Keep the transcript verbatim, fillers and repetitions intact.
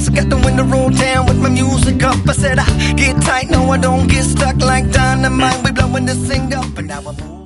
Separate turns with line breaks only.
I got the window rolled down with my music up. I said I get tight, no I don't get stuck like dynamite. We blowing this thing up and now I move.